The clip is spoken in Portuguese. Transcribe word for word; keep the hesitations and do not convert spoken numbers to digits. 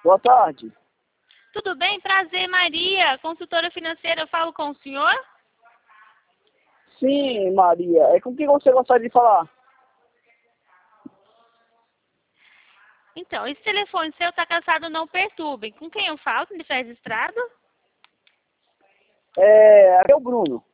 Boa tarde. Tudo bem? Prazer, Maria, consultora financeira. Eu falo com o senhor? Sim, Maria. É com quem você gostaria de falar? Então, esse telefone seu está cansado, não perturbe. Com quem eu falo? Ele está registrado? É, aqui é o Bruno.